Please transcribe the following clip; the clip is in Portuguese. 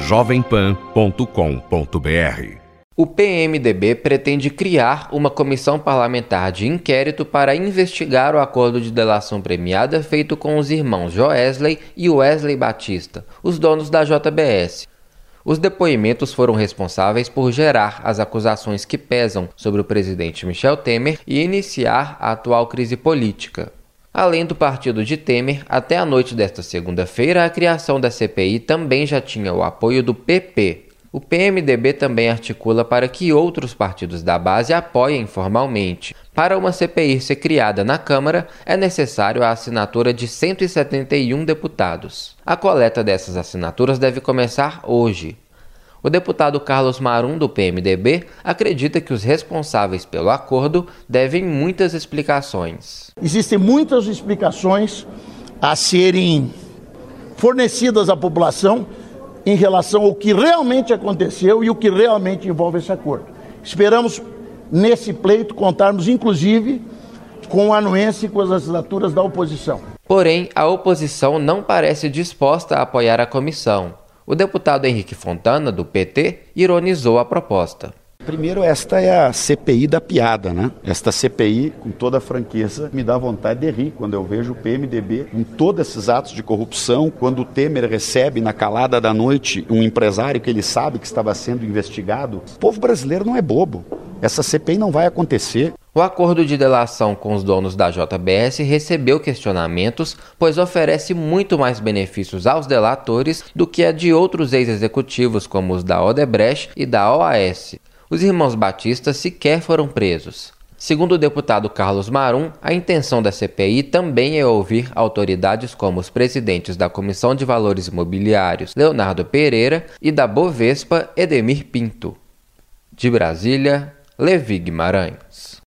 jovempan.com.br. O PMDB pretende criar uma comissão parlamentar de inquérito para investigar o acordo de delação premiada feito com os irmãos Joesley e Wesley Batista, os donos da JBS. Os depoimentos foram responsáveis por gerar as acusações que pesam sobre o presidente Michel Temer e iniciar a atual crise política. Além do partido de Temer, até a noite desta segunda-feira, a criação da CPI também já tinha o apoio do PP. O PMDB também articula para que outros partidos da base apoiem formalmente. Para uma CPI ser criada na Câmara, é necessário a assinatura de 171 deputados. A coleta dessas assinaturas deve começar hoje. O deputado Carlos Marum, do PMDB, acredita que os responsáveis pelo acordo devem muitas explicações. Existem muitas explicações a serem fornecidas à população em relação ao que realmente aconteceu e o que realmente envolve esse acordo. Esperamos, nesse pleito, contarmos, inclusive, com a anuência e com as assinaturas da oposição. Porém, a oposição não parece disposta a apoiar a comissão. O deputado Henrique Fontana, do PT, ironizou a proposta. Primeiro, esta é a CPI da piada, né? Esta CPI, com toda a franqueza, me dá vontade de rir quando eu vejo o PMDB em todos esses atos de corrupção, quando o Temer recebe na calada da noite um empresário que ele sabe que estava sendo investigado. O povo brasileiro não é bobo. Essa CPI não vai acontecer. O acordo de delação com os donos da JBS recebeu questionamentos, pois oferece muito mais benefícios aos delatores do que a de outros ex-executivos, como os da Odebrecht e da OAS. Os irmãos Batista sequer foram presos. Segundo o deputado Carlos Marum, a intenção da CPI também é ouvir autoridades como os presidentes da Comissão de Valores Imobiliários, Leonardo Pereira, e da Bovespa, Edemir Pinto. De Brasília, Levi Guimarães.